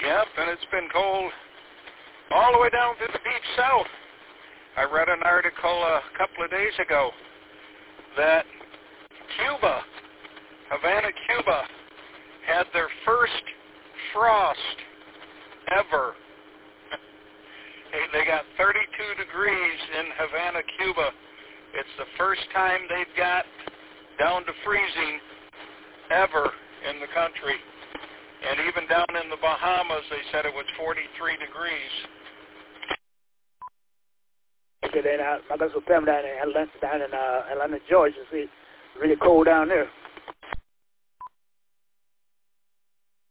Yep, and it's been cold all the way down to the deep south. I read an article a couple of days ago that Cuba, Havana, Cuba, had their first frost ever. They got 32 degrees in Havana, Cuba. It's the first time they've got down to freezing ever in the country. And even down in the Bahamas, they said it was 43 degrees. Okay, then I got some family down in Atlanta, Georgia. See, it's really cold down there.